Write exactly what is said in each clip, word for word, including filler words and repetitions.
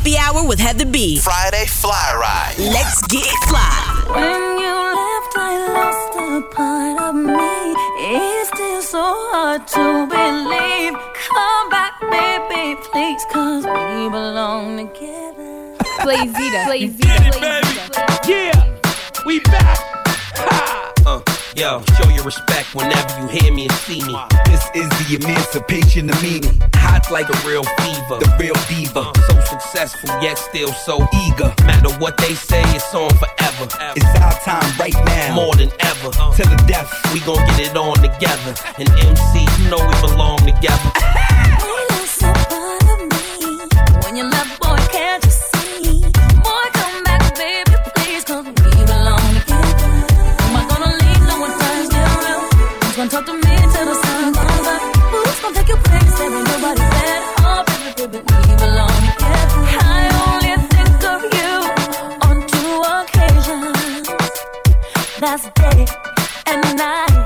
Happy Hour with Heather B. Friday Fly Ride. Let's get fly. When you left, I lost a part of me. It's still so hard to believe. Come back, baby, please, cause we belong together. Play Zeta. Play Zeta. Get it, baby. Yeah, we back. Ha. Uh, yo, show your respect whenever you hear me and see me. This is the emancipation of me. Hot like a real fever, the real diva. Uh, so successful yet still so eager. Matter what they say, it's on forever. It's our time right now, more than ever. Uh, Till the death, we gon' get it on together. And M C, you know we belong together. We lost a part of me. When you left, boy, can't you see? Boy, come back, baby, please, cause we belong together. Am I gonna leave? No one turns me around. Who's gonna talk to me till the sun comes up? Who's gonna take your place? There ain't nobody better. Oh, baby, baby, we belong together. I only think of you on two occasions. That's day and night.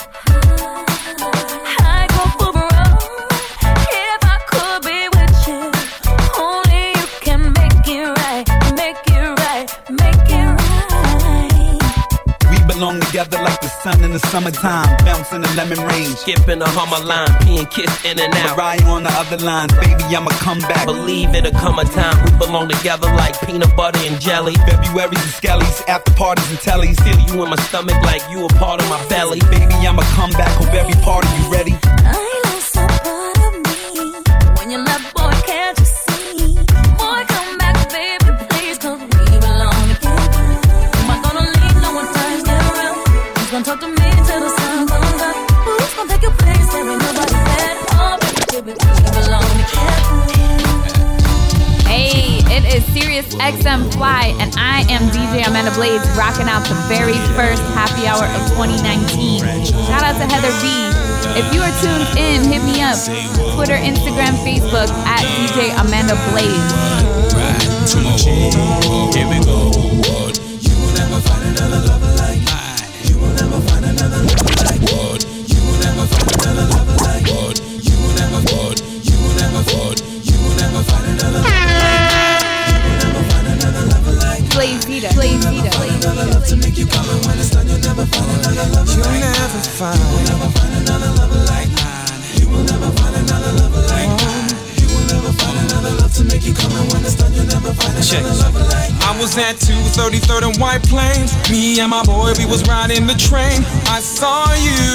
I go for broke if I could be with you. Only you can make it right, make it right, make it right. we belong together like the sun in the summertime, bouncing the lemon rain, Skipping a Hummer line, peeing kiss in and out. Mariah on the other line, baby, I'ma come back. Believe it'll come a time we belong together like peanut butter and jelly. February's and skellies, after parties and tellies. Feel you in my stomach like you a part of my belly. Baby, I'ma come back, hope every part of you ready. I lost a part of me. When you left, boy, can't you see? Boy, come back, baby, please, cause we belong together. Am I gonna leave? No one turns me around. Who's gonna talk to me till the sun comes up? Who's gonna take your place? There ain't nobody better. Oh, baby, baby, we belong together. Hey, it is Sirius X M Fly, and I am D J Amanda Blades, rocking out the very first happy hour of twenty nineteen. Shout out to Heather B. If you are tuned in, hit me up. Twitter, Instagram, Facebook at D J Amanda Blades. Right to my home. Here we go. You will never find another lover like mine. You will never find another lover like what? You will never find another lover like what? You will never what? You will never what? You will never find another lover like mine. You will never find another lover like mine. Play Zeta. Play Zeta. Play Another love to make you come and when it's done, you'll never find another lover like mine. You'll never find. You will never find another lover like mine. You will never find another lover like mine. You will never find another love to make you come and when it's done, you'll never find another lover like mine. I was at two thirty-third and White Plains. Me and my boy, we was riding the train. I saw you.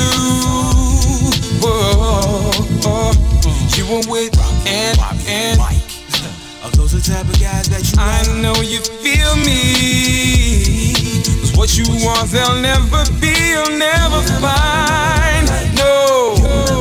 Whoa, oh, you were with and and. Are those the type of guys that you I know you feel me. 'Cause what you want, they'll never be, you'll never find. No,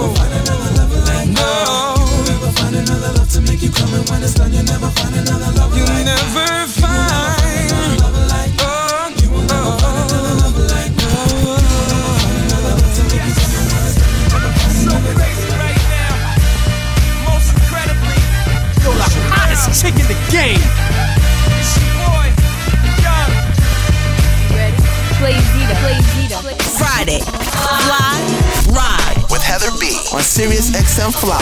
no. You'll never find another love to make you come and when it's done, you'll never find another love. You'll like never that. Find another lover like oh, you will never oh, find another lover like oh, you will never find another love to make you come and when it's done, you'll never find so another crazy love. Right now, most incredibly, you're the hottest chick in the game. It's your boy, Young. Ready? Play Zeta. Play Zeta. Friday, Fly Ride with Heather B on Sirius X M Fly.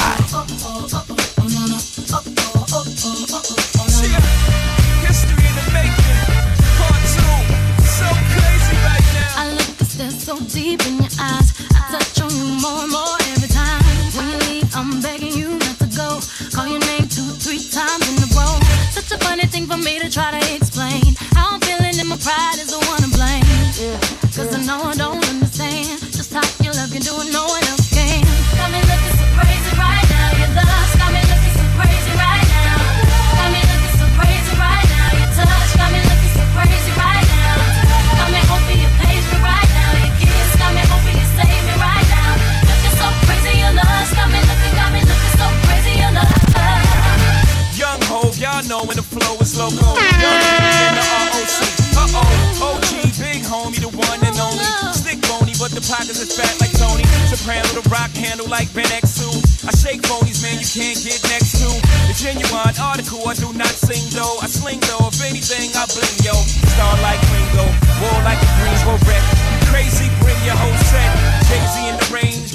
History in the making, part two. So crazy right now. I look to stare so deep in your eyes. I touch on you more and more every time. When you leave, I'm begging you not to go. Call your name two, three times in a row. Such a funny thing for me to try to explain. How I'm feeling and my pride is the one to blame. Yeah. Cause I know I don't understand just how your love can do it, no one else can. Got me looking so crazy right now. Your love got me looking so crazy right now. Got me looking so crazy right now. Your touch got me looking so crazy right now. Got me hoping you page me right now. Your kiss got me hoping you save me right now. Looking so crazy, your love got me looking, got me looking so crazy, your love. Young Hov, y'all know when the flow is loco. Young in the R O C. Uh-oh, O G, big homie, the one and only. Stick bony, but the pockets is fat like Tony. Soprano, the rock handle like Ben X two. I shake phonies, man, you can't get next to. The genuine article, I do not sing though. I sling though, if anything, I bling yo. Star like Ringo, war like a Greensboro wreck. Crazy, bring your whole set. Jay-Z in the range,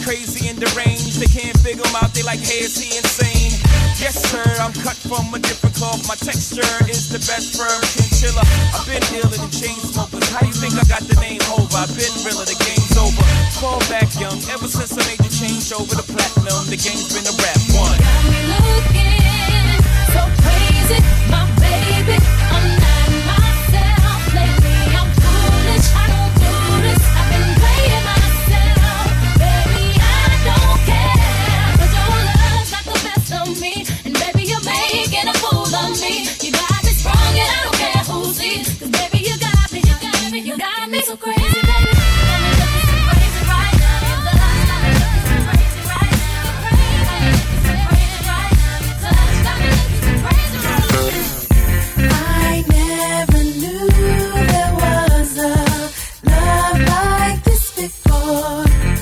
crazy and deranged. They can't figure him out, they like, hey, is he insane? Yes, sir, I'm cut from a different cloth. My texture is the best firm chinchilla. I've been iller than chain smokers. How you think I got the name over? I've been realer, the game's over. Fall back young, ever since I made the change over the platinum, the game's been a rap one. Got me looking so crazy, my baby. I'm not myself lately. I'm foolish, I don't do this. I've been playing myself, baby. I don't care, 'cause your love's got the best of me, and baby you're making a fool of me. You got me sprung, and I don't care who sees, 'cause baby you got me, you got me, you got me so crazy, baby. Got me looking so crazy right now. Your love's got me looking so crazy right now. Crazy, crazy right now. Your touch got me looking so crazy right now. I never knew there was a love like this before.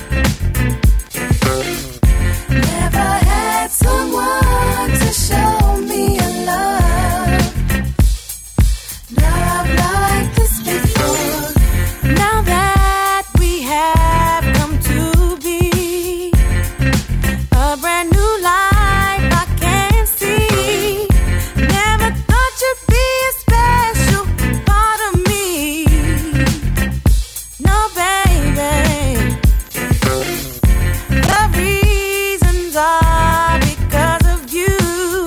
Never had someone to show me a love, love like this before. Now that we have come to be a brand new life, I can see. Never thought you'd be a special part of me. No, baby. The reasons are because of you.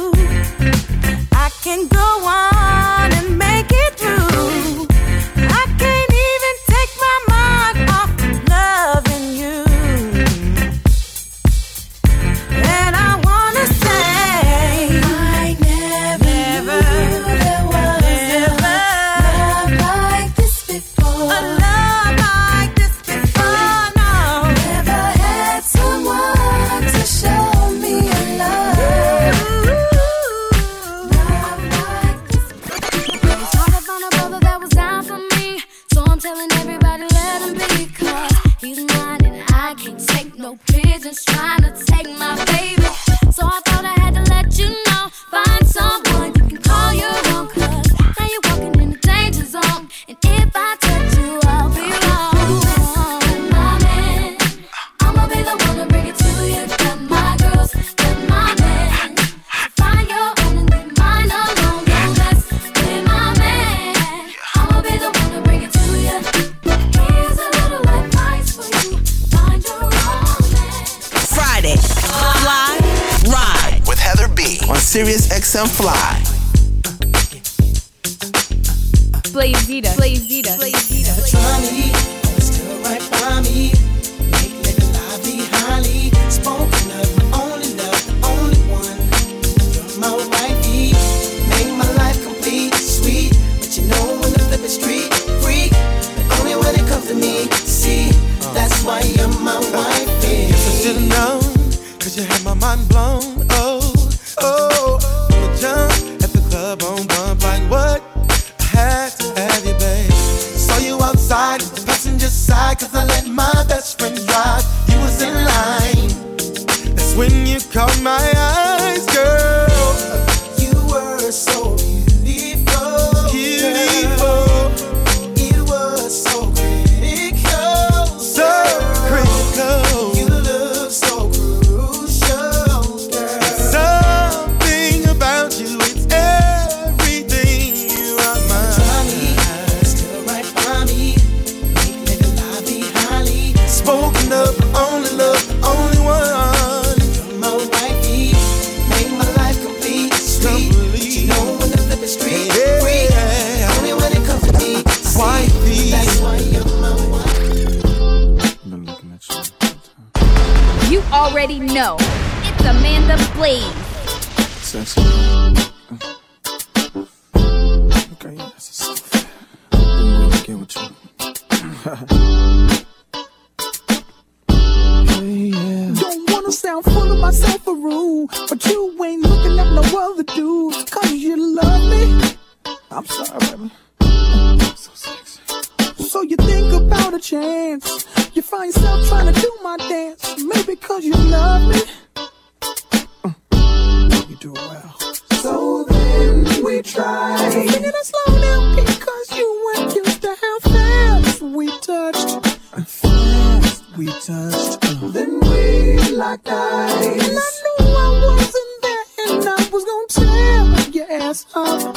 I can go on and make it through. I can't even take my mark off loving you. And I wanna say I never knew there was a love like this before. A love like this before, no. Never had someone to show me a love, love like this before. I thought I found a brother that was down for me, so I'm telling everybody let him be, 'cause he's mine and I can't take no pigeons trying to take my baby. So I thought I had to let you know, find someone you can call your own, 'cause now you're walking in the danger zone, and if I touch you, I'll be wrong. My man, I'ma be the one to bring it to you. Got my girls, got my man. Find your own and leave mine alone. Don't mess with my man. I'ma be the one to bring it to you. Here's a little advice for you. Find your own man. Friday, Fly Ride. With Heather B. On Sirius X M Fly. Blazita, Blazita, Blazita. Try me, still right by me. Make living lively, highly spoken of. My only love, the only one. You're my wifey. Make my life complete, sweet. But you know when the flip is street freak, but only when it comes to me. See, that's why you're my wifey. Guess I should've known, 'cause you had my mind blown. Oh, oh, from the jump at the club on bump, like what? I had to have you, babe. Saw you outside, passenger side, 'cause I let my best friend drive. You was in line. That's when you caught my eyes, girl. You were so beautiful, Beautiful, girl. It was so critical, so girl. critical. You look so crucial, girl. Something about you, it's everything. You are mine. Still right by me. Make living lively, highly Spoken of, only love, the only one. You're my wifey. Make my life complete, sweet. But you know when the flip is street Yeah. free, only when it comes to me. See, Wifey. that's why you're my wife. Been looking at you. You already know. It's Amanda Blaze. Sexy. Okay, that's a stuff. I'm going to get with you. Hey, yeah. Don't wanna sound full of myself a room, but you ain't looking at no other dudes, 'cause you love me. I'm sorry, baby. So sexy. So you think about a chance, you find yourself trying to do my dance, maybe 'cause you love me. Uh, you do it well. So then we try. Sing it slow down because you weren't used to how fast we touched. Fast we touched. Uh. Then we ass up.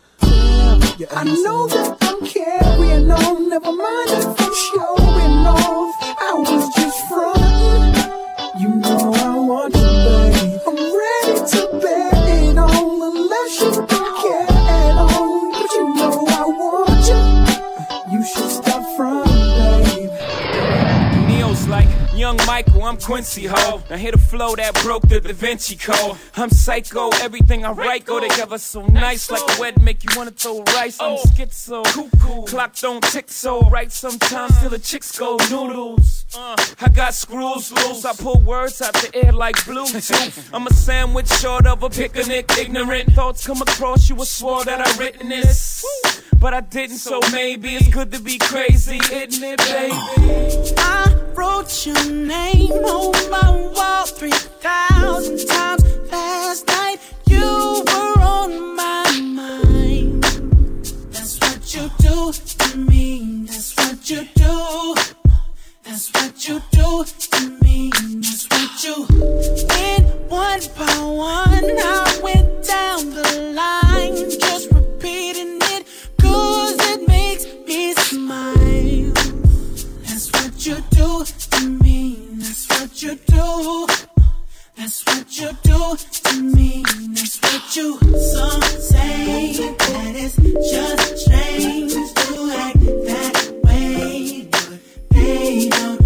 I know that I'm carrying on. Never mind if I'm showing off. I was just frontin'. You know I want you, babe. I'm ready to bet it on, unless you don't care at all. But you know I want you. You should stop frontin', babe. Neo's like Young Michael, I'm Quincy Ho. Now hear the flow that broke the Da Vinci Code. I'm psycho, everything I write go together so nice. Like a wedding, make you wanna throw rice. I'm schizo, cuckoo. Clock don't tick so right. Sometimes till the chicks go noodles. Uh, I got screws loose. I pull words out the air like Bluetooth. I'm a sandwich short of a picnic. Ignorant thoughts come across you, a swore that I written this. But I didn't, so maybe it's good to be crazy, isn't it, baby? I wrote your name on my wall three thousand times last night. You were on my mind. That's what you do to me. That's what you do. That's what you do to me. That's what you did. One by one, I went down the line, just repeating it, 'cause it makes me smile. That's what you do to me. That's what you do. That's what you do to me. That's what you. Some say that it's just strange to act that way, but they don't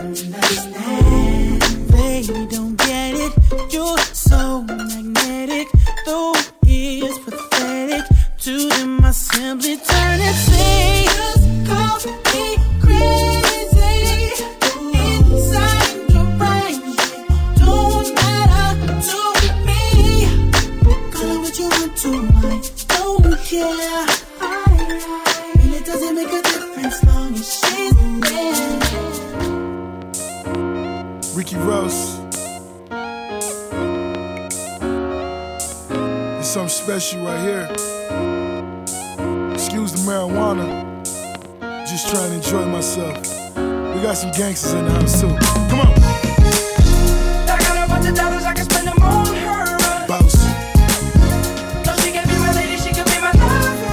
understand. They don't get it. You're so magnetic, though it's pathetic. To them I simply turn and say, just call me crazy. Inside your brain, don't matter to me. Call it what you want to, I don't care. And it doesn't make a difference long as she's there. Ricky Ross. There's something special right here. Excuse the marijuana. Just trying to enjoy myself. We got some gangsters in the house too. Come on. I got a bunch of dollars, I can spend them on her. Bounce. No, she can be my lady, she can be my lover.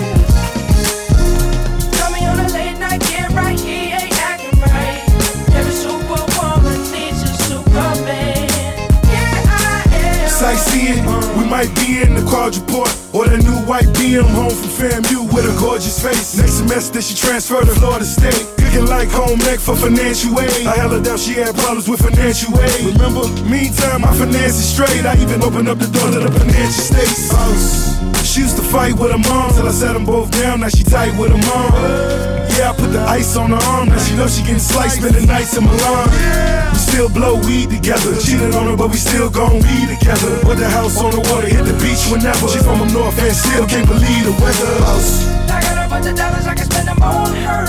Call me on a late night, get right, he ain't acting right. Every superwoman needs a superman. Yeah, I am. Sightseeing, we might be in the quadruport or the new white B M home from FAMU with a gorgeous face. Next semester she transferred to Florida State. Cooking like home ec for financial aid. I held her down, she had problems with financial aid. Remember, meantime my finances straight. I even opened up the door to the financial states. She used to fight with her mom till I set them both down. Now she tight with her mom. Yeah, I put the ice on her arm. Now she know she getting sliced, spending nights in Milan. We still blow weed together. Cheated on her, but we still gon' be together. Put the house on the water, hit the beach whenever. She from up north and still can't believe the weather. I got a bunch of dollars, I can spend them on her.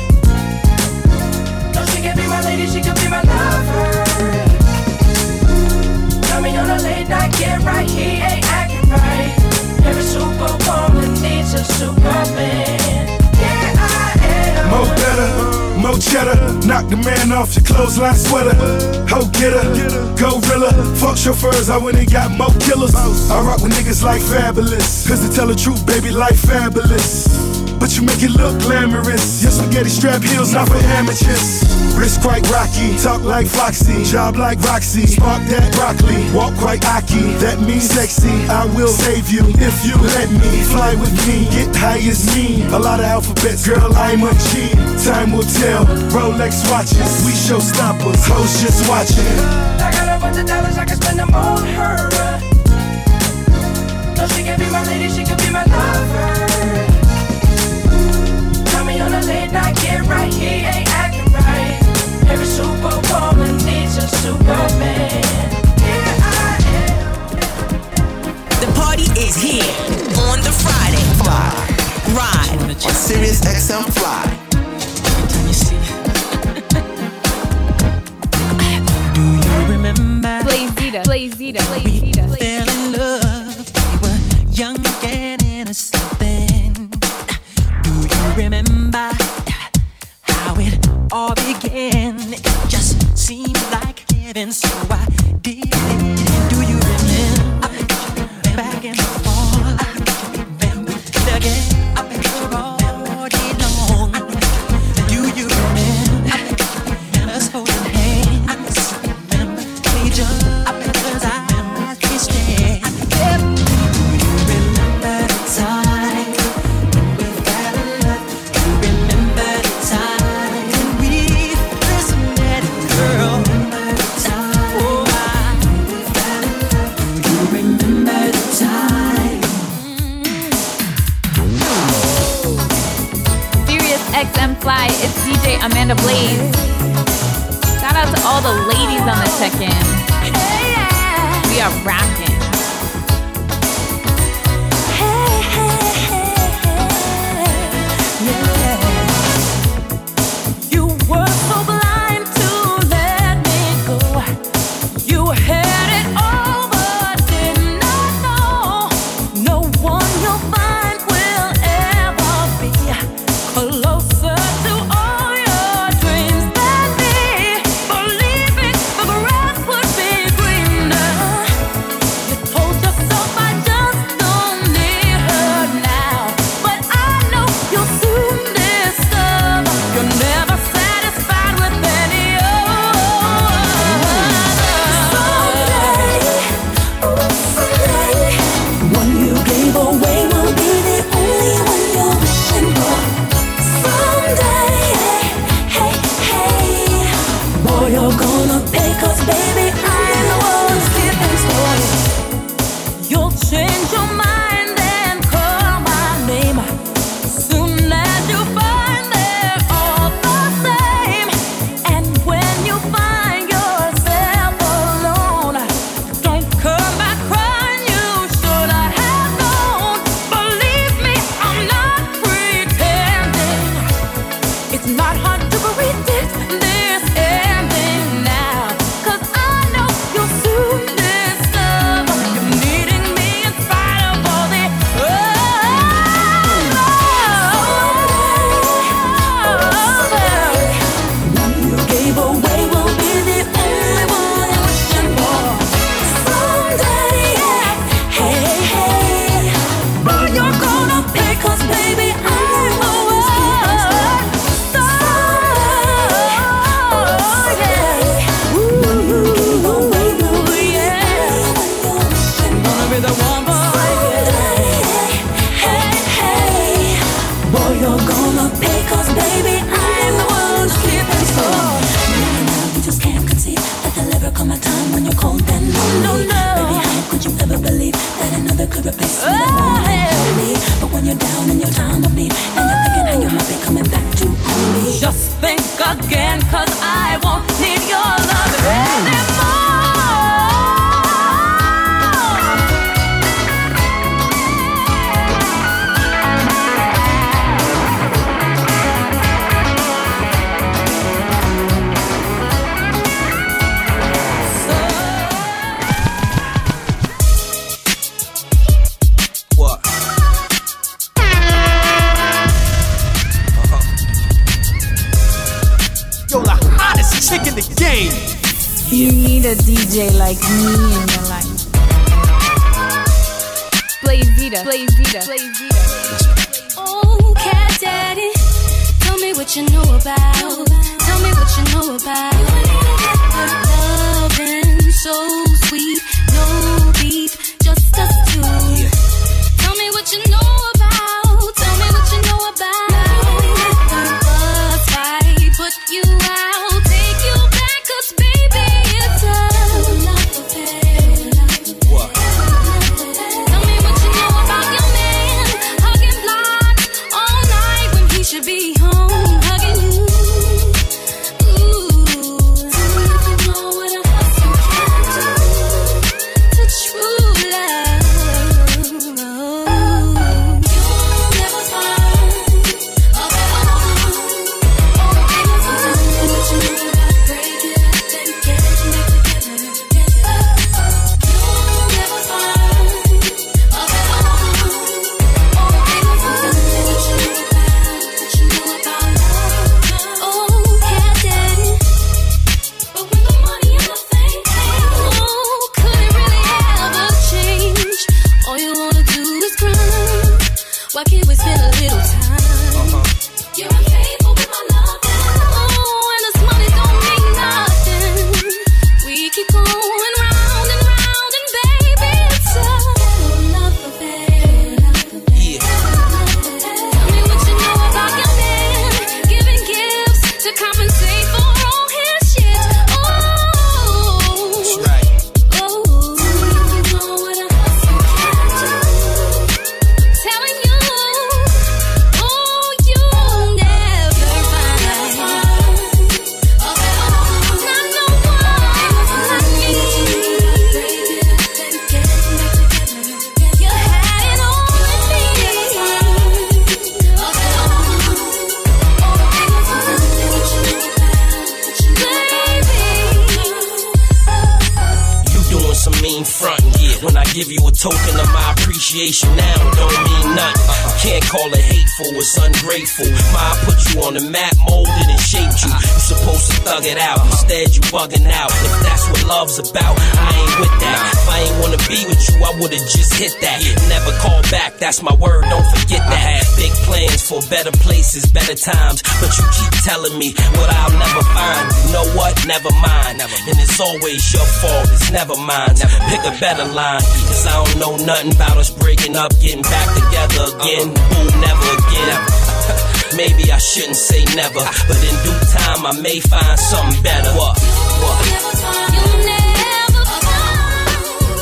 No, she can be my lady, she can be my lover. Tell me on a late night, get right, he ain't acting right. Every superwoman needs a superman. Yeah, I am. Mo better, mo cheddar. Knock the man off your clothesline sweater. Ho getter, gorilla. Fuck chauffeurs, I went and got mo killers. I rock with niggas like Fabulous. Cause to tell the truth, baby, life fabulous. But you make it look glamorous. Your spaghetti strap heels, not for amateurs. Wrist quite rocky, talk like Foxy, job like Roxy, spark that broccoli, walk quite aki, that means sexy. I will save you if you let me fly with me, get high as me. A lot of alphabets, girl, I'm a G. Time will tell, Rolex watches, we showstoppers, hoes just watching. I got a bunch of dollars, I can spend them on her. No, she can be my lady, she can be my lover. Tell me on a late night, get right, he ain't acting right. Every superwoman needs a superman. Yeah, I am. The party is here on the Friday. Fly. Ride On Sirius X M Fly. Do you remember? Blazita, Blazita, We Blazita. fell in love. We were young and innocent then. Do you remember how it all began? It just seemed like heaven, so I did it. Do you remember back in the fall? Amanda Blaze. Shout out to all the ladies on the check-in. We are rocking. You were so blind to let me go. You had it all but did not know. No one you'll find will ever be closer to all your dreams than me. Believing the grass would be greener. You told yourself I just don't need her now. But I know you'll soon discover you're never satisfied with any other. Someday, oh someday, one you gave away will be the only one you're wishing for. Someday, hey, hey, boy, you're gonna pay, 'cause baby, I'm the one skipping story. You'll change your mind and call my name soon as you find they're all the same. And when you find yourself alone, don't come back crying, you should have known. Believe me, I'm not pretending. It's not hard to predict this ending now, 'cause I know you'll soon discover you're needing me in spite of all the one you gave away will be the only one you're wishing for. Someday, yeah, hey, hey, but you're gonna pay, 'cause baby, I'm the one. So, yeah, ooh, yeah, gonna be the one, boy. Hey, hey, boy, you're gonna pay, 'cause baby, I'm the one keeping score. Now you just can't conceive that there'll ever come a time when you're cold and lonely. No, no. Baby, how could you ever believe that another could replace me? That won't help me. But when you're down in your time of need, and you're thinking how you might be coming back to me, just think again, 'cause I won't need your love anymore. What? Yo, the hottest chick in the game. You need a D J like me in your life. Blaze Vita, Blaze Vita, Blaze Vita. Oh, Cat Daddy, tell me what you know about. Tell me what you know about. Loving so sweet, no beef, just us two. Tell me what you know about. Tell me what you know about. Bus fight, put you out, take you back, 'cause baby, it's a love affair. What? Tell me what you know about your man, hugging blocks all night when he should be home hugging you. Ooh, tell me if you know what a husband can do to Why can't we spend a little time? Uh-huh. You're unfaithful with my love. Oh, and this money don't mean nothing. We keep going round and round, and baby, it's a love affair. Yeah. Tell me what you know about your man. Giving gifts to compensate for all his shit. Oh, That's right. oh, you know what a hustle can do. Telling you, oh, you'll never find not no one like me. You had it all with me, You doing some mean frontin', yeah. When I give you a token of my appreciation now, it don't mean nothing. Can't call it hateful, it's ungrateful. Ma put you on the map, molded and shaped you. You supposed to thug it out, instead you bugging out. If that's what love's about, I ain't with that. If I ain't wanna be with you, I would've just hit that. Never call back, that's my word, don't forget that. I had big plans for better places, better times, but you keep telling me what I'll never find. You know what? Never mind. And it's always your fault, it's never mine. Pick a better line, cause I don't know nothing about us breaking up, getting back together again. Ooh, never again. Maybe I shouldn't say never, but in due time I may find something better. What? What? you'll never find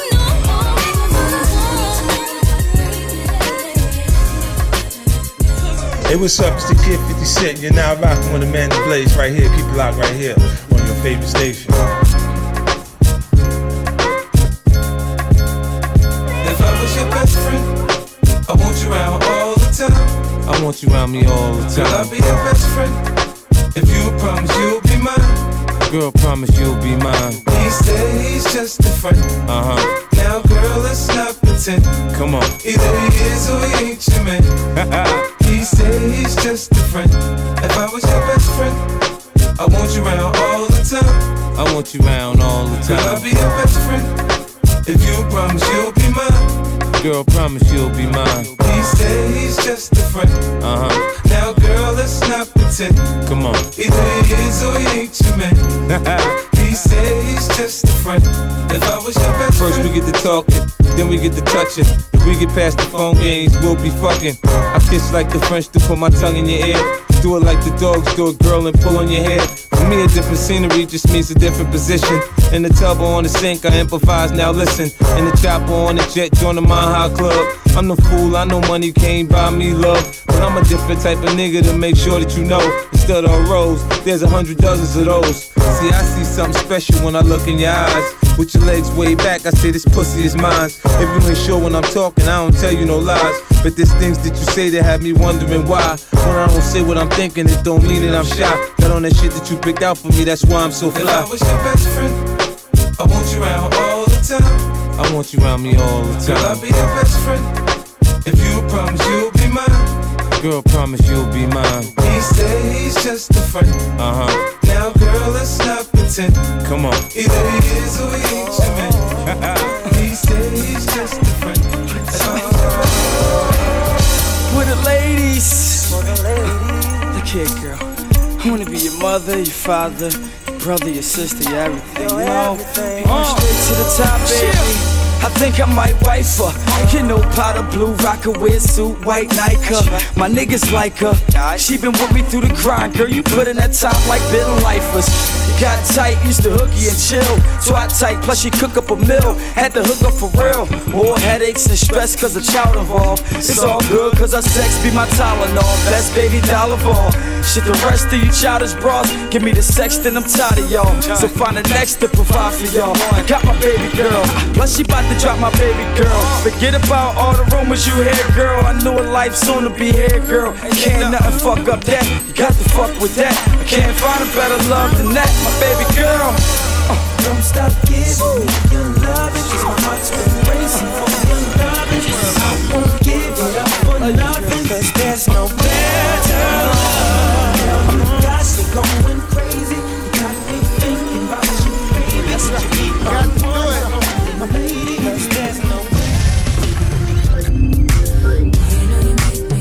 no. Hey, what's up? It's the Kid fifty Cent. You're now rocking with Amanda Blaze right here. Keep it locked right here on your favorite station. If I was your best friend, I want you around all the time. I want you around me all the Girl, I'll time. be your best friend. If you promise you'll be mine. Girl, promise you'll be mine. He said he's just a friend. Uh-huh. Now, girl, let's not pretend. Come on. Either he is or he ain't your man. He said he's just a friend. If I was your best friend, I want you around all the time. I want you around all the Girl, I'll time. be your best friend. If you promise you'll be mine. Girl, promise you'll be mine. He said he's just a friend. Uh-huh. Now, girl, let's not pretend. Come on. Either he is or he ain't your man. He said he's just a friend. If I was your best First friend. we get to talking, then we get to touching. If we get past the phone games, we'll be fucking. I kiss like the French to put my tongue in your ear. Do it like the dogs do it, girl, and pull on your hair. For me, a different scenery just means a different position. In the tub or on the sink, I improvise, now listen. In the chopper or on the jet, join the Mile High Club. I'm the fool, I know money can't buy me love, but I'm a different type of nigga to make sure that you know. Instead of a rose, there's a hundred dozens of those. See, I see something special when I look in your eyes. With your legs way back, I say this pussy is mine. If you ain't sure when I'm talking, I don't tell you no lies. But there's things that you say that have me wondering why. When I don't say what I'm thinking, it don't mean that I'm shy. Got on that shit that you picked out for me, that's why I'm so If I fly. was your best friend, I want you around all the time. I want you around me all the Girl, I'll time. be your best friend. If you promise you'll be mine. Girl, promise you'll be mine. He said he's just a friend. Uh-huh. Now, girl, let's not pretend. Come on. Either he is or he ain't your man. He said he's just a friend. With the ladies. Look here, girl. I wanna be your mother, your father, your brother, your sister, your everything. You know, going straight to the top, baby. I think I might wife her. You know, powder blue, rock a weird suit, white Nike. My niggas like her. She been with me through the grind, girl. You put in that top like bitter lifers. Got tight, used to hooky and chill. Twat tight, plus she cook up a meal. Had to hook up for real. More headaches and stress cause of child involved. It's all good cause our sex be my Tylenol. Best baby doll of all. Shit, the rest of you childish bras. Give me the sex, then I'm tired of y'all. So find the next to provide for y'all. I got my baby girl. Plus she bout to drop my baby girl. Forget about all the rumors you hear, girl. I knew a life soon to be here, girl. Can't nothing fuck up that. You got to fuck with that. I can't find a better love than that, my baby girl. Uh. Don't stop giving me your love, cause my heart's been racing for your love. I won't give it up for nothing, cause there's no better love. You got me going crazy, you got me thinking about you, baby. That's right, you got to do it, my lady, cause there's no better. You know you make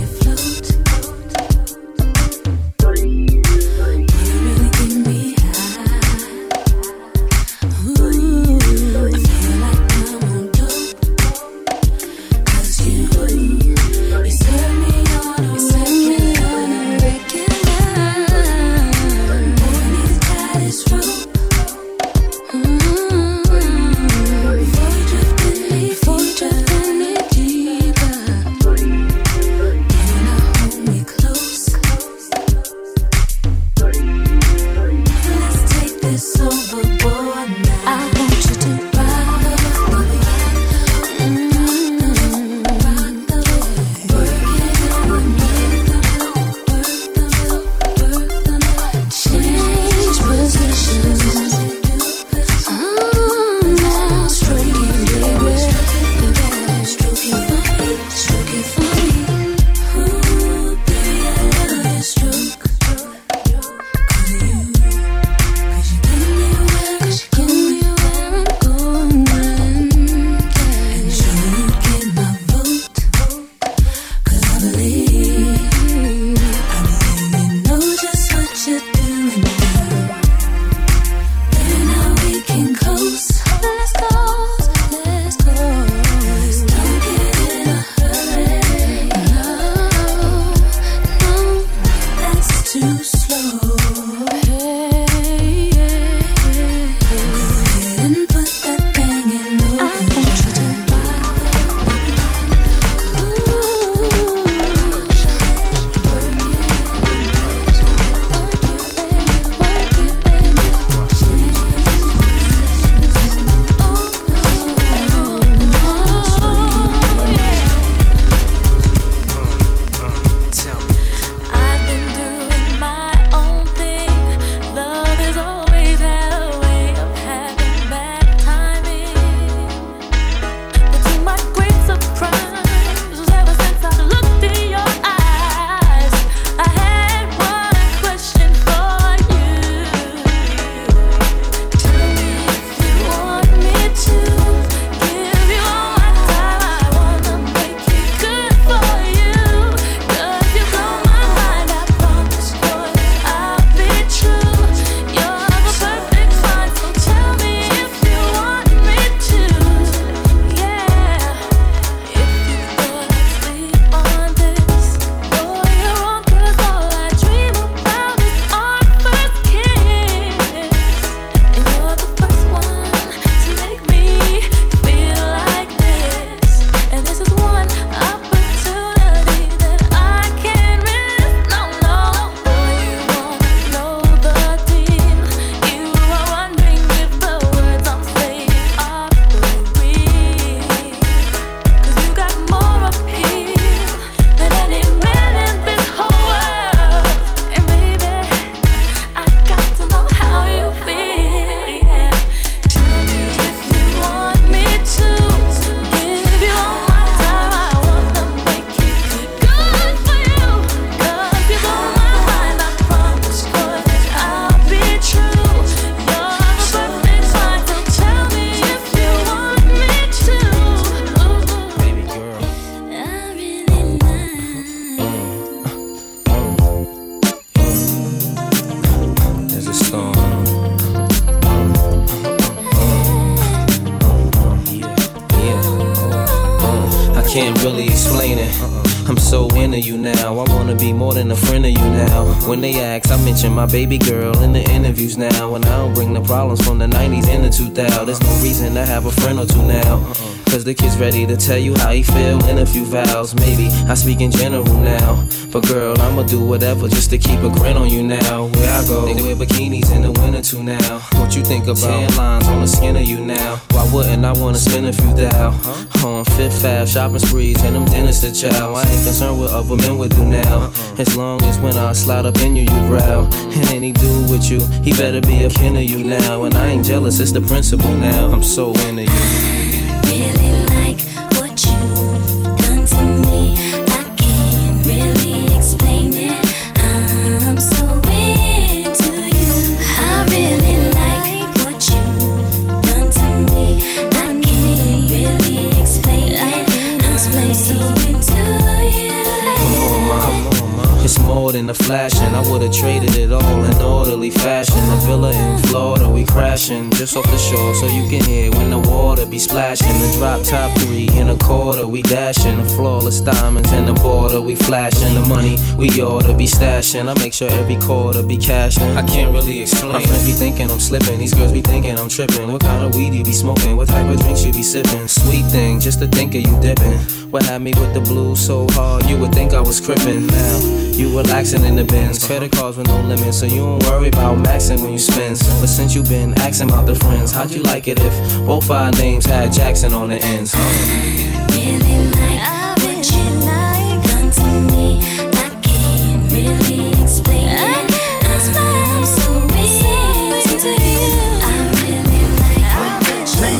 I'm so into you now. I wanna be more than a friend of you now. When they ask, I mention my baby girl in the interviews now. And I don't bring the problems from the nineties into two thousand. There's no reason to have a friend or two now. Cause the kid's ready to tell you how he feel in a few vows. Maybe I speak in general now. But girl, I'ma do whatever just to keep a grin on you now. Where I go, they wear bikinis in the winter too now. What you think about tan lines on the skin of you now? Why wouldn't I wanna spend a few thou? On Fifth Ave, shopping sprees, and them dinners to chow. I ain't concerned what other men would do now. As long as when I slide up in you, you growl. And any dude with you, he better be a kin of you now. And I ain't jealous, it's the principle now. I'm so into you. Really like what you've done to me. I can't really explain it. I'm so into you. I really like what you've done to me. I can't really explain it. I'm so into you. Come on, come on. It's more than a flashing. I would've traded it all in orderly fashion. A villa in Florida, we crashing just off the shore, so you can hear when the water be splashing. The drop top three in a quarter, we dashing. The flawless diamonds in the border, we flashing. The money we oughta be stashing. I make sure every quarter be cashing. I can't really explain. My friends be thinking I'm slipping. These girls be thinking I'm tripping. What kind of weed you be smoking? What type of drinks you be sipping? Sweet thing, just to think of you dipping. What had me with the blues so hard, you would think I was crippin'. Now you relaxing in the bins, credit cards with no limits, so you don't worry about maxing when you spend. But since you been asking about the friends, how'd you like it if both our names had Jackson on the ends? Really like what you like done to me. I can't really explain it. I'm so into you. I really like what you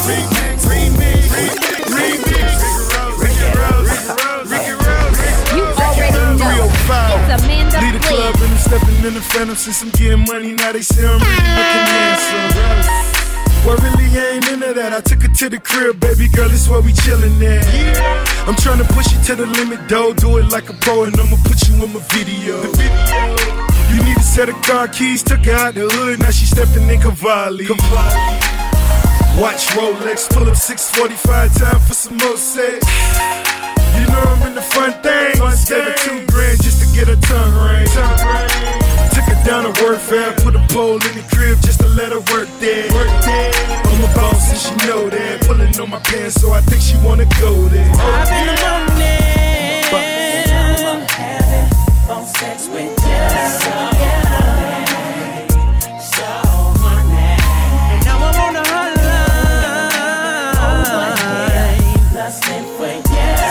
It's Amanda Lead the club and I'm stepping in the phantom. Since I'm getting money, now they say I'm really looking handsome. Well, really ain't into that. I took her to the crib, baby girl, it's where we chillin' at. I'm tryna push you to the limit, though. Do it like a pro, and I'ma put you in my video. You need a set of car keys, took her out the hood, now she stepping in Cavalli. Watch Rolex, pull up six forty-five, time for some more sex. You know I'm in the front thing. Gave her two grand just to get her tongue ring. Took her down to work fair, put a pole in the crib just to let her work there. I'm a boss and she know that. Pulling on my pants, so I think she wanna go there. I've been morning, having phone sex with you. So yeah, so honey, and now I'm on the hotline. Oh, lusting for you.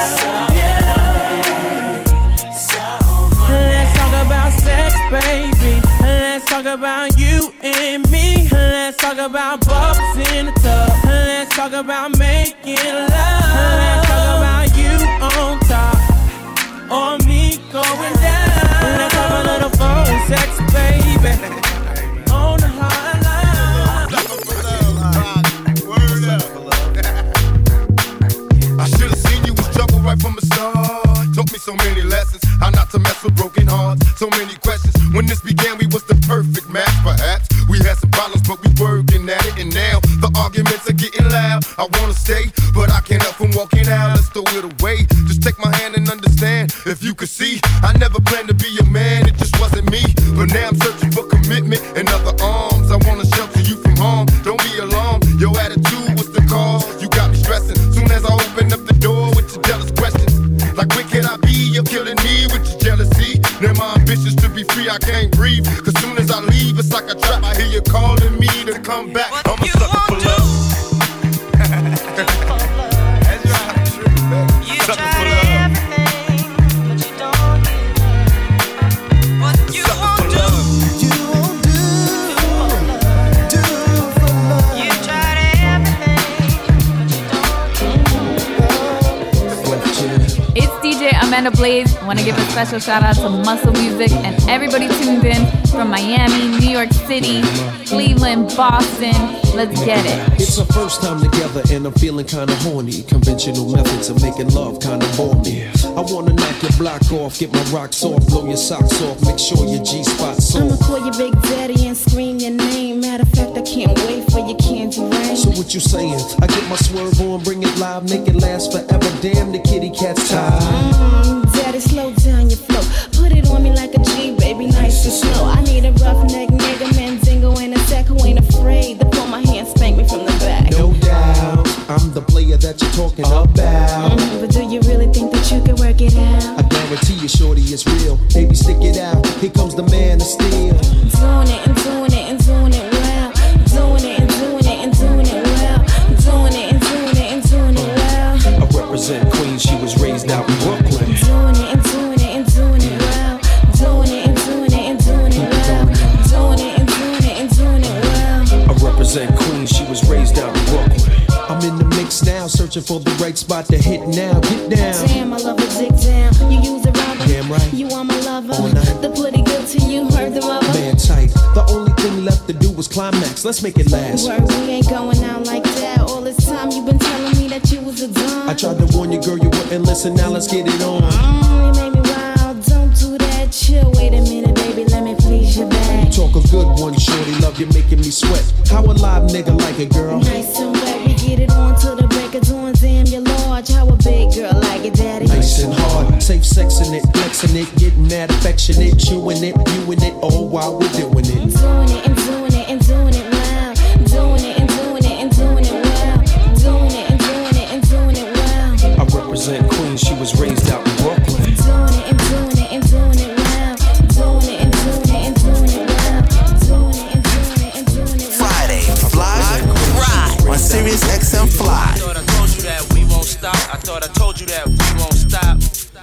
Baby, let's talk about you and me. Let's talk about bubbles in the tub. Let's talk about making love. Let's talk about you on top or me going down. Let's have a little phone sex, baby, on the hotline. Word up. I should've seen you was trouble right from the start. Taught me so many lessons, how not to mess with broken hearts. So many questions. When this began, we was the perfect match, perhaps. We had some problems, but we working at it. And now the arguments are getting loud. I wanna stay, but I can't help from walking out. Let's throw it away. Just take my hand and understand. If you could see, I never planned to be a man. It just wasn't me. But now I'm searching for commitment and other arms. I wanna shelter you from harm. Don't be alarmed. Your attitude was the cause. You got me stressing. Soon as I open up the door with your jealous questions. Like where can I be? You're killing me with your jealousy. Now my ambitions to be free, I can't breathe. Cause soon as I leave, it's like a trap. I hear you calling me to come back. I'm a sucker for love. That's right. Sucker for love. But you don't get what you won't do. You won't do. Do for love. You tried everything, but you don't get. It's D J Amanda Blaze. I want to give a special shout out to Muscle Music and everybody tuned in from Miami, New York City, Cleveland, Boston. Let's get it. It's our first time together and I'm feeling kinda horny. Conventional methods of making love kinda bore me. I wanna knock your block off, get my rocks off, blow your socks off, make sure your G-spot's I'ma off. call you Big Daddy and scream your name Matter of fact, I can't wait for your candy rain. So what you saying? I get my swerve on, bring it live, make it last forever. Damn, the kitty cat's tired. Mm, daddy, slow down your flow. Put it on me like a G, baby, nice and slow. I need a roughneck nigga, Mandingo in a sack who ain't afraid to pull my hand, spank me from the back. No doubt, I'm the player that you're talking about. Mm, but do you really think that you can work it out? I guarantee you, shorty, it's real. Baby, stick it out. Here comes the man of steel. Doing it and doing it and doing it well. Doing it and doing it and doing it well. Doing it and doing it and doing it well. I represent Queens, she was raised out in Brooklyn. Doing it and doing it and doing it well. Doing it and doing it and doing it well. Doing it and doing it and doing it well. I represent Queens, she was raised out in Brooklyn. I'm in the mix now, searching for the right spot to hit now. Get down. Damn, I love a dick down. You use a rubber. Damn right. You are my lover. The pretty good to you, heard the rubber. Man tight. The only thing left to do was climax. Let's make it last. Word, we ain't going out like that. All this time you been telling me that you was a dumb. I tried to warn you, girl, you wouldn't listen. Now let's get it on. Mm, you made me wild. Don't do that. Chill. Wait a minute, baby. Let me please your back. Talk a good one, shorty. Love you, making me sweat. How a live nigga like it, girl? Nice and wet. We get it on till the break of dawn. Damn, you're large. How a big girl like it, daddy? Nice and hard. Safe sexing it, flexing it, getting mad affectionate, chewing it, viewing it, all while we're doing it. Doing it and doing it and doing it well. Doing it and doing it and doing it well. Doing it and doing it and doing it well. I represent Queens, she was raised out in Brooklyn. Doing it and doing it and doing it well. Doing it and doing it and doing it well. Doing it and doing it and doing it well. Friday, Fly Ride on Sirius X M Fly. I thought I told you that we won't stop. I thought I told you that we won't stop.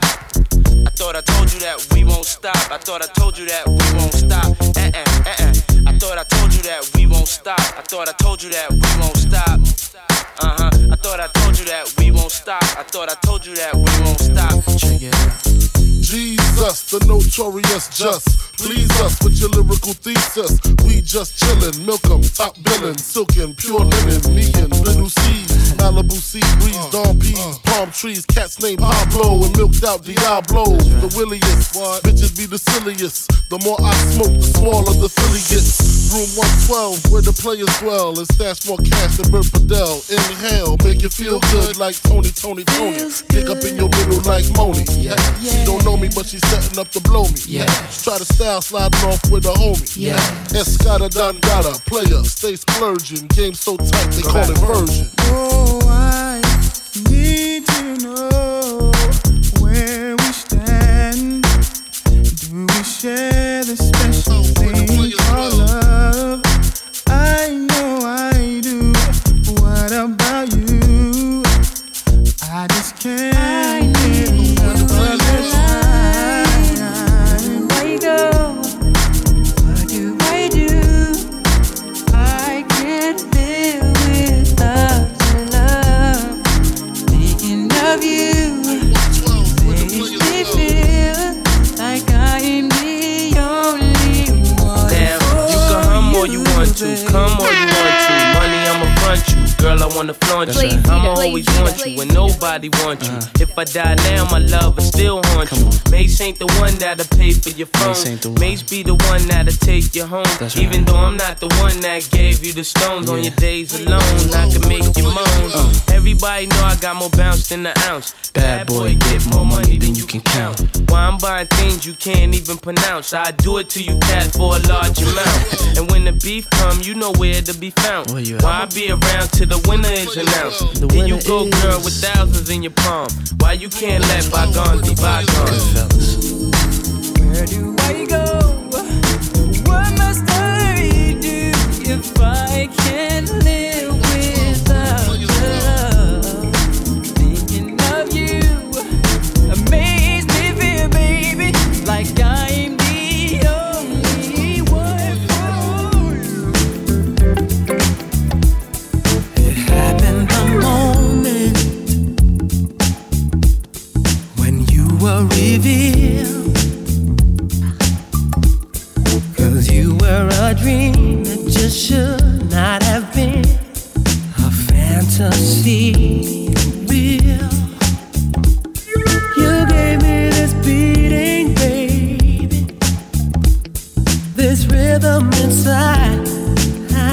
I thought I told you that we won't stop. I thought I told you that we won't stop. Uh uh uh uh. I thought I told you that we won't stop. I thought I told you that we won't stop. Uh huh. I thought I told you that we won't stop. I thought I told you that we won't stop. Check it out. Jesus, the notorious just. Please us with your lyrical thesis. We just chillin', milk 'em, top billin', silkin', pure linen, me and little C, Malibu sea breeze, dawn peas, palm trees, cats named Pablo and milked out Diablo. The williest, bitches be the silliest. The more I smoke, the smaller the Philly gets. Room one twelve, where the players dwell, and stash more cash than Bert Fidel. Inhale, make you feel good like Tony, Tony, Tony. Pick up in your middle like Moni. Yeah. She don't know me, but she's setting up to blow me. Yeah. Try to style sliding off with a homie. Yeah. Escada Dangada, player, stay splurging. Game so tight, they call it version. Oh, I need to know where we stand. Do we share the special thing called love? I know I do. What about you? I just can't get enough of this time. Where you go? What do I do? I can't live without your love. Thinking of you makes me feel like I am the only one. Damn, you can hum all you want to, come all you want to. Money, I'ma front you. Girl, I wanna flaunt you. I'ma always want you when nobody wants you. If I die now, my love will still haunt you. Mace ain't the one that'll pay for your phone. Mace be the one that'll take you home. Even though I'm not the one that gave you the stones on your days alone, I can make you moan. Everybody know I got more bounce than an ounce. Bad boy, get more money than you can count. Why I'm buying things you can't even pronounce. I do it to you, cat, for a large amount. And when the beef come, you know where to be found. Why I be around till the winner is announced? The Then you go, is... girl, with thousands in your palm. Why you can't let bygones be bygones? Where do I go? What must I do if I can't live without your love? Thinking of you amazes me, feel, baby, like I'm the only one for you. It happened the moment when you were revealed. Cause you were a dream that just should not have been a fantasy real. You gave me this beating, baby, this rhythm inside.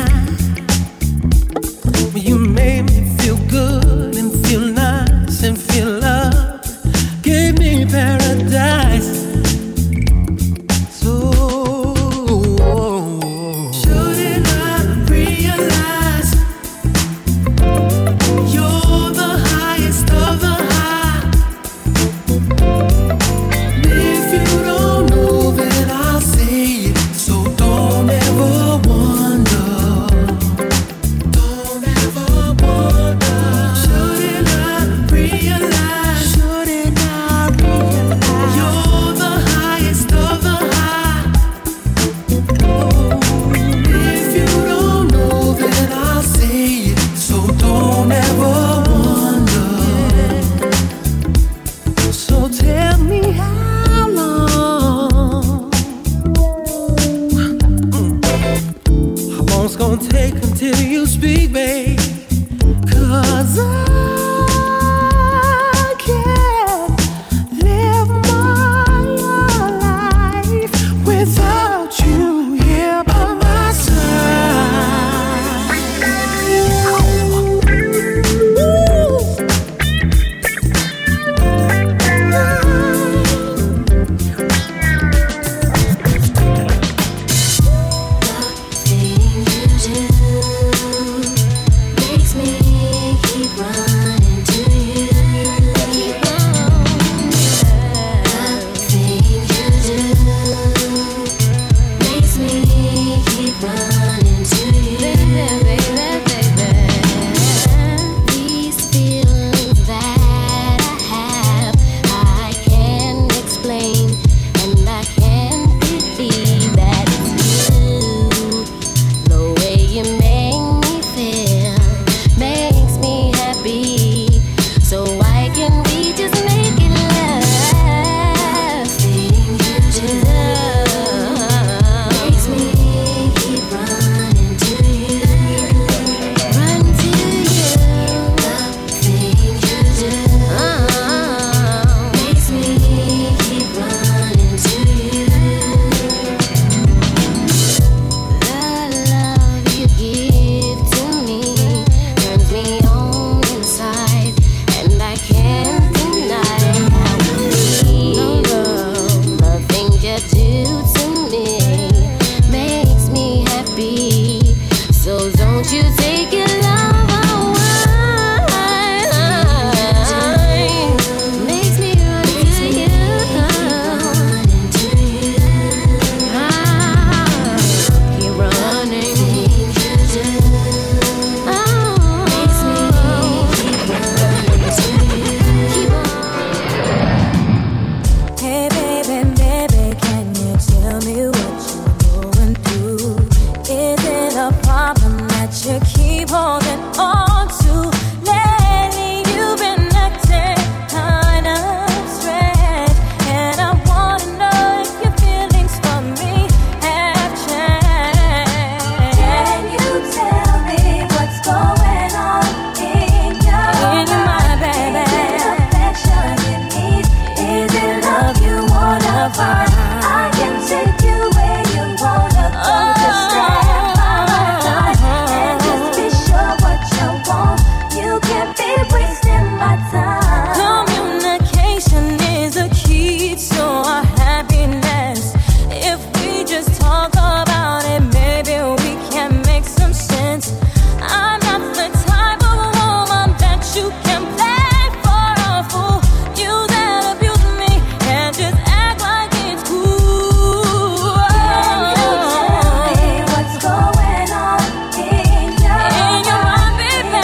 wanna find. I can take you where you wanna go. Just stand by my side and just be sure what you want. You can't be wasting my time. Communication is a key to our happiness. If we just talk about it, maybe we can make some sense. I'm not the type of woman that you can play for a fool. Use and abuse me and just act like it's cool. Can you tell me what's going on in your In your mind, baby?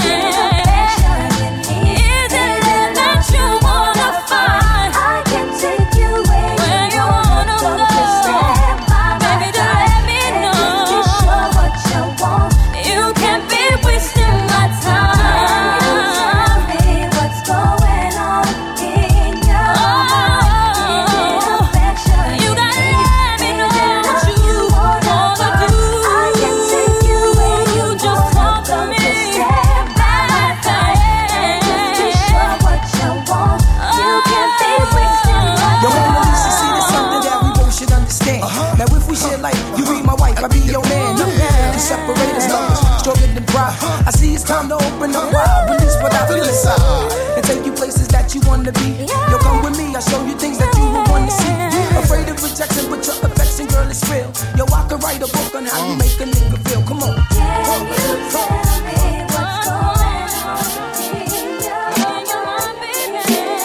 Is it that you wanna find? I can take you where you wanna go. Just stand by my Baby, just side let me and know. just be sure what you want. You can't be wasting my time. Can you tell me what's going on in your heart? Is it affection? You gotta let me know what you wanna do. I can take you where you Just talk to me. Just stand by my side and just be sure what you want. You can't be wasting my Yo, time. Mona Lisa, see, there's something that we both should understand. Now, if we share life, you be my wife, I be your man. We separate as lovers, stronger than pride. I see it's time to open up wide, release what I feel inside, and take you places that you wanna be. Yo, come with me, I'll show you things that you would wanna see. Afraid of rejection, but your affection, girl, is real. Yo, I could write a book on how you make a nigga feel. Come on. Can you tell me what's going on in your heart? Is it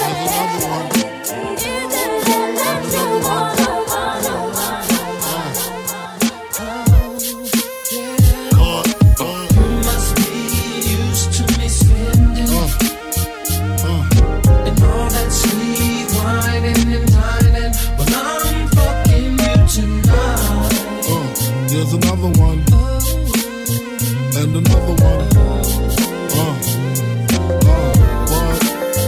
that you wanna find? Must be used to me spending and all that sweet whining and dining. Well, I'm fucking you tonight. Uh, there's another one. And another one. Uh, uh, what?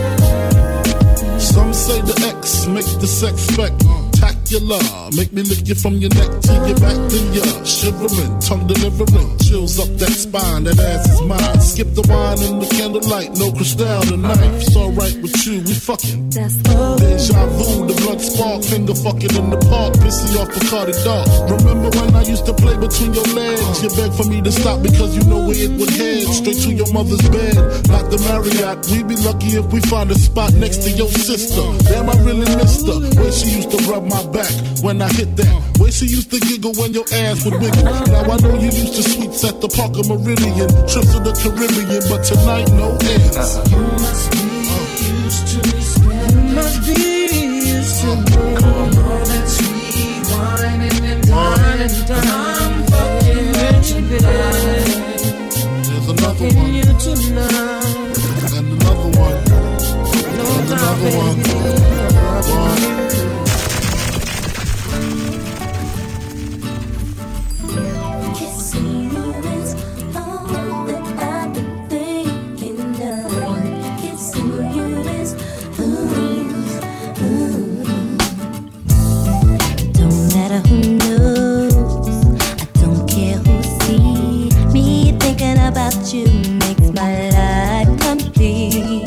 Some say the X make the sex spectacular. Make me lick you from your neck to your back, then you're shivering, tongue delivering, chills up that spine. That ass is mine. Skip the wine and the candlelight, no crystal tonight. It's alright with you, we fucking. Deja vu, the blood spark, finger fucking in the park, pissy off Bacardi Dark. Remember when I used to play between your legs? You begged for me to stop because you know where it would head. Straight to your mother's bed, not the Marriott. We'd be lucky if we find a spot next to your sister. Damn, I really missed her. Way she used to rub my back when I hit that. Way she used to giggle when your ass would wiggle. Now I know you used to sweets at the Parker Meridian, trips to the Caribbean, but tonight no ends. You must be used to me spending. Must be used to me. All that sweet whining and dining. I'm fucking you tonight. There's another Fucking one. you tonight. And another one. And another one. One. Kissing you is all that I've been thinking of. Kissing you is ooh, ooh. Don't matter who knows, I don't care who sees me thinking about you makes my life complete.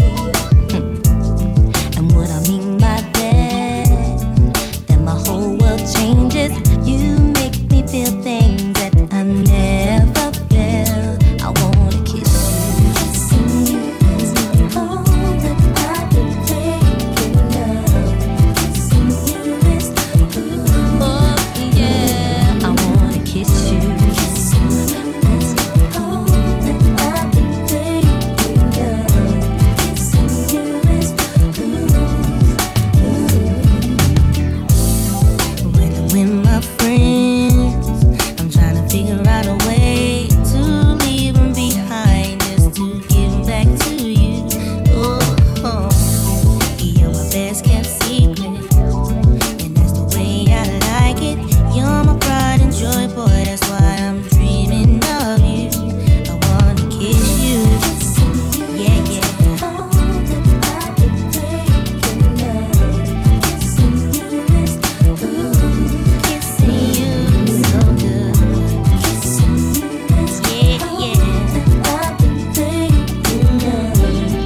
And what I mean by that, that my whole world changes. You make me feel things that I never felt. I wanna kiss you. Kissing you is all that I've been thinking of. Kissing you is ooh, oh yeah. I wanna kiss you. Kissing you is all that I've been thinking of. Kissing you is ooh, ooh. When I'm with my friends, I'm trying to figure out a way to leave them behind, just to give back to you. Oh, oh. You're my best kept secret, and that's the way I like it. You're my pride and joy, boy, that's why I'm dreaming of you. I wanna kiss you, yeah, yeah. Kissing you so good. Yeah, yeah.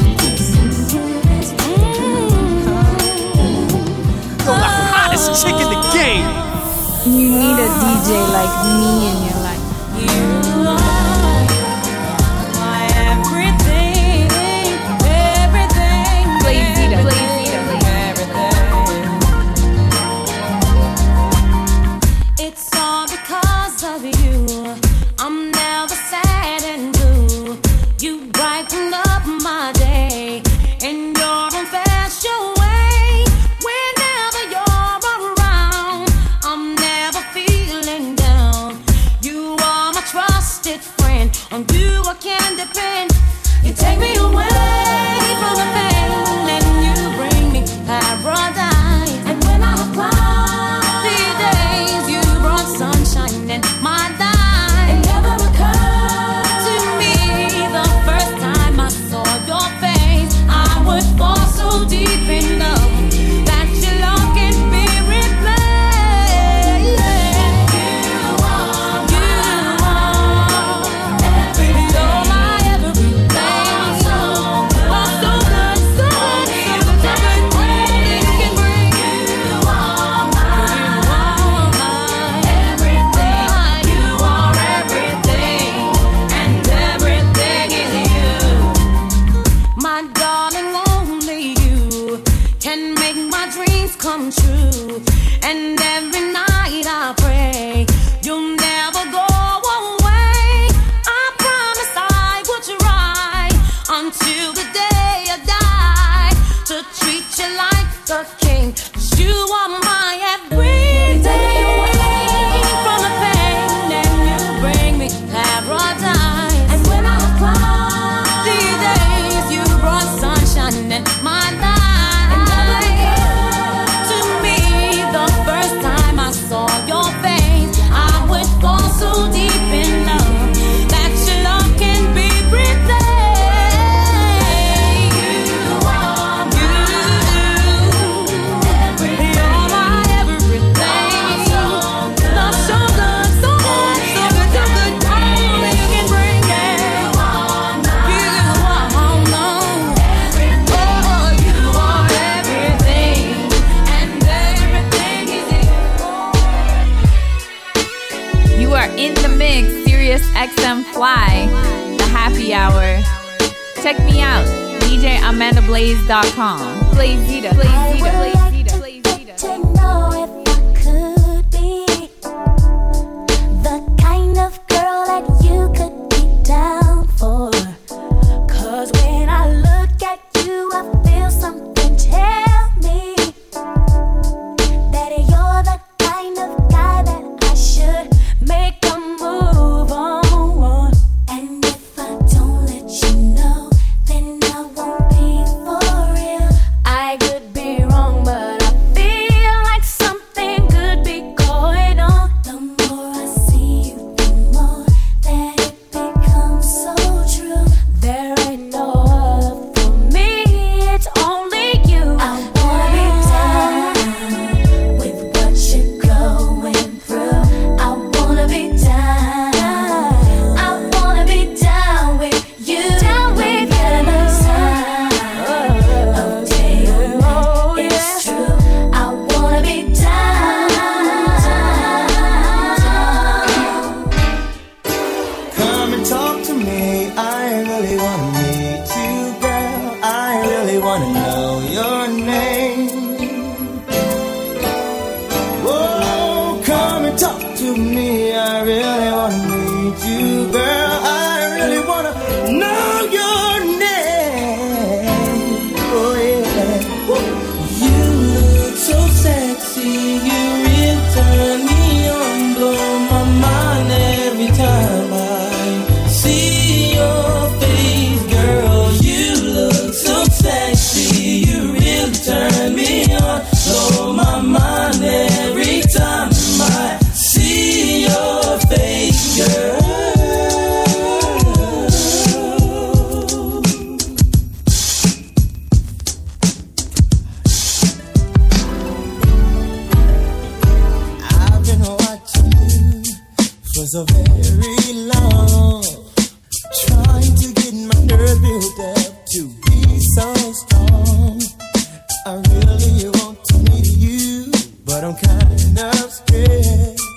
You're the hottest chick in the You need a D J like me in your life. You are my everything, everything, Blazita, Blazita, everything. It's all because of you. I'm never sad and blue. You brighten up my day in your own special way. Whenever you're around, I'm never feeling down. You are my trusted friend. On you I can depend. You take me away from the pain and you bring me paradise. And when I cry, these days you brought sunshine in my life. It never occurred to me the first time I saw your face, I would fall so deep in love that your love can be replaced. You are, you are everything. You're my everything. So good, oh, so good, so good, so good. Only you can bring. You are my, everything. You are everything, and everything is you. My darling, only you can make my dreams come true. And every night I pray you'll never go away. I promise I will try until the day I die to treat you like a king. 'Cause you are my everything. From the pain and you bring me paradise. And when I cry, these days you brought sunshine in my life. To me, the first time I saw your face, I would fall so deep in love that your love can be replaced. You are you, you're my everything. So good, so good, so good, so good. Only you can bring it. You are you are no. Oh, you are everything, and everything is you. You are in the mix, Sirius X M Fly, the happy hour. Check me out, D J Amanda Blaze dot com. Blazita, Blazita, Blazita, Blazita. To know if I could be the kind of girl that you could be down for. 'Cause when I look at you, I feel something tell me that you're the kind of guy that I should make a move on. And if I don't let you know, then I won't be for real. I could be wrong, but I feel like something could be going on. The more I see you, the more that it becomes so true. There ain't no other for me, it's only you. I wanna be down with what you're going through. I wanna be down. I wanna be down with you. Down with you. Oh, day or night, it's true. I wanna be down. Come and talk to me. I really wanna meet you, girl. I really wanna know your name. Oh, come and talk to me. I really wanna meet you, girl. I really wanna know your name. Oh yeah. Woo. You look so sexy. You really turn me on, blow my mind every time I see your face, girl. You look so sexy. You really turn me on, blow my mind every time I see your face, girl. I've been watching you for so very long, trying to get my nerve built up to be so strong. I really want to meet you, but I'm kind of scared.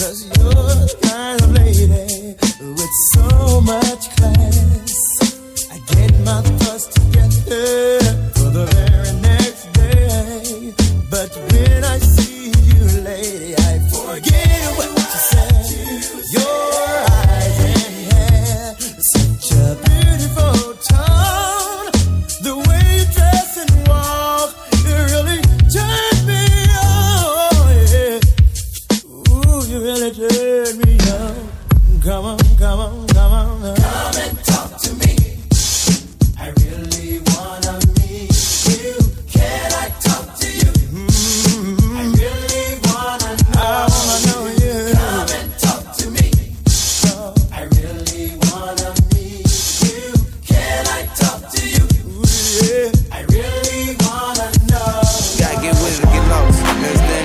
Cause you're the kind of lady with so much class. I get my thoughts together for the very next day. But when I see you, lady, I forget what you said. Your eyes and hair, such a beautiful tone. The way you dress and walk, you really turn me on, yeah. Ooh, you really turn me on. Come on, come on, come on. Come and talk to me. I really wanna meet you. Can I talk to you? Mm-hmm. I really wanna know. I wanna know you. Come and talk to me. Oh, I really wanna meet you. Can I talk to you? Ooh, yeah. I really wanna know. You gotta get with it to get lost. You understand?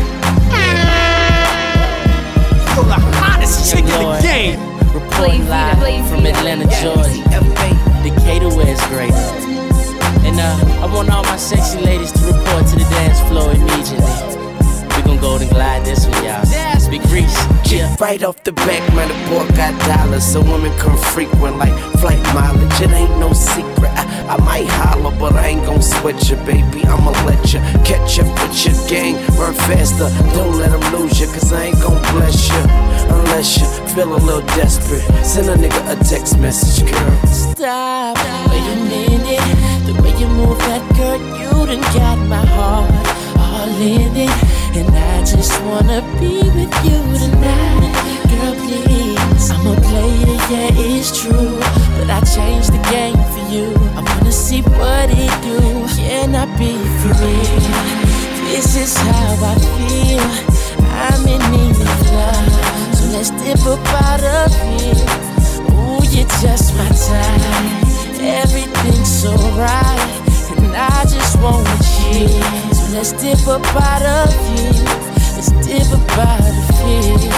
For the hottest chick in the game. Reporting live from Atlanta, Georgia. Decatur, where it's great. And uh, I want all my sexy ladies to report to the dance floor immediately. We gon' golden glide this one, y'all. Big Reese. Yeah. Right off the back, man, the boy got dollars, so women come frequent like flight mileage. It ain't no secret. I, I might holler, but I ain't gon' sweat you, baby. I'ma let you catch up with your gang. Run faster, don't let them lose you, cause I ain't gon' bless you unless you feel a little desperate. Send a nigga a text message, girl. Stop, wait a minute. The way you move that girl, you done got my heart all in it. And I just wanna be with you tonight. Girl, please, I'm a player, yeah, it's true. But I changed the game for you. I wanna see what it do. Can I be free? This is how I feel. I'm in need of love. So let's dip up out of here. Ooh, you're just my type. Everything's so right. And I just wanna cheers. So let's dip up out of here. Let's dip up out of here.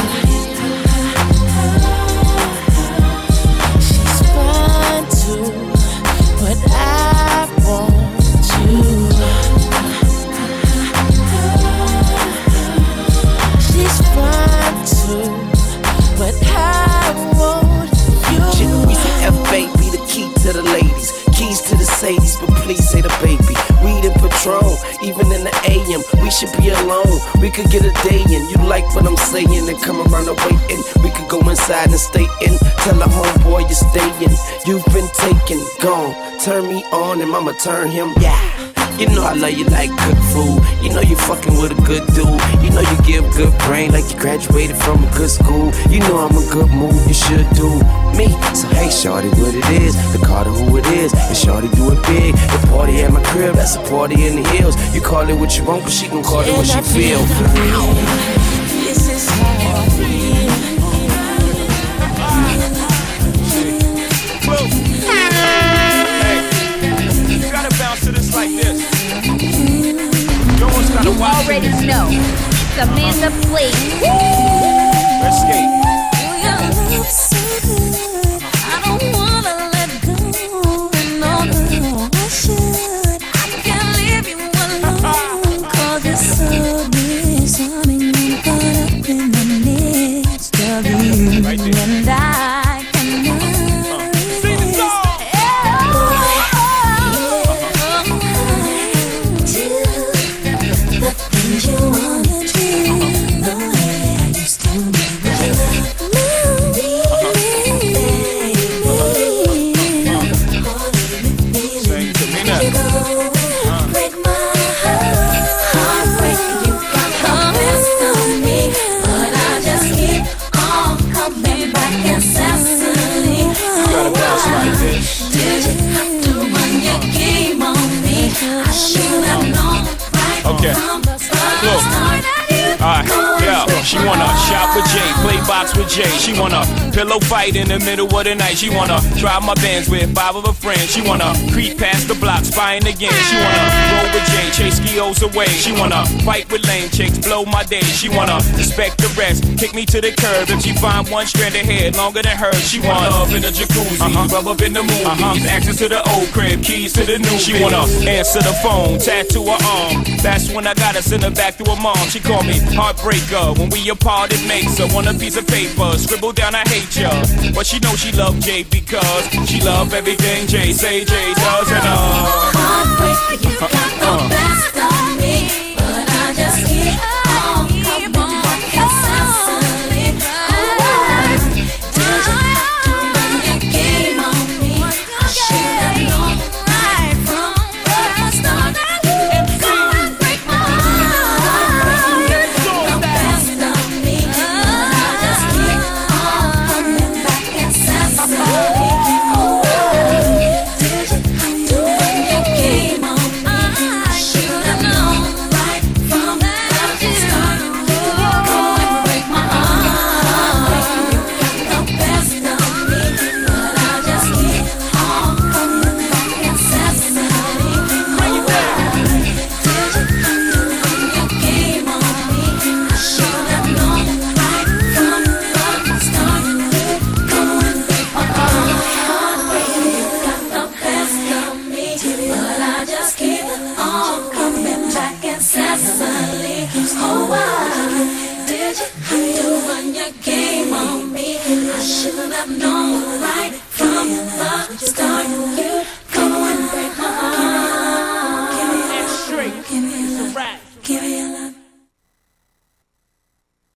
She's fine too, but I want you. She's fine too, but I want you. Easy F, baby, the key to the ladies. Keys to the Sadies, but please say the baby. Weed and Patron, even in the A M, we should be alone. We could get a day in. You like what I'm saying and come around and waiting. We could go inside and stay in. Tell a homeboy you're staying. You've been taken, gone. Turn me on and mama turn him. Yeah. You know I love you like good food. You know you fucking with a good dude. You know you give good brain like you graduated from a good school. You know I'm a good move, you should do me. So hey shorty, what it is, the Carter who it is. And shorty do it big, the party at my crib, that's a party in the hills. You call it what you want, but she gon' call it what she feel. This is how I feel. Hey, you gotta bounce to this like this. You already know. Samantha Blaze. Let's skate. I don't wanna let go. No, no, I should. I can't leave you alone. Cause it's so disarming. I'm caught up in the midst of you. And I cannot. You wanna do the way I used to do. Moving play box with Jay. She wanna pillow fight in the middle of the night. She wanna drive my Benz with five of her friends. She wanna creep past the block, spying again. She wanna roll with Jay, chase skios away. She wanna fight with lame chicks, blow my day. She wanna respect the rest, kick me to the curb. If she find one strand of hair longer than hers, she want love in the jacuzzi, uh-huh. rub up in the movies, uh-huh. access to the old crib, keys to the new. She wanna answer the phone, tattoo her arm. That's when I gotta send her back to her mom. She called me heartbreaker. When we apart, it makes her want a piece of paper. Scribble down, I hate ya. But she knows she love Jay because she love everything Jay say Jay does and uh. Heartbreaker, you got the best.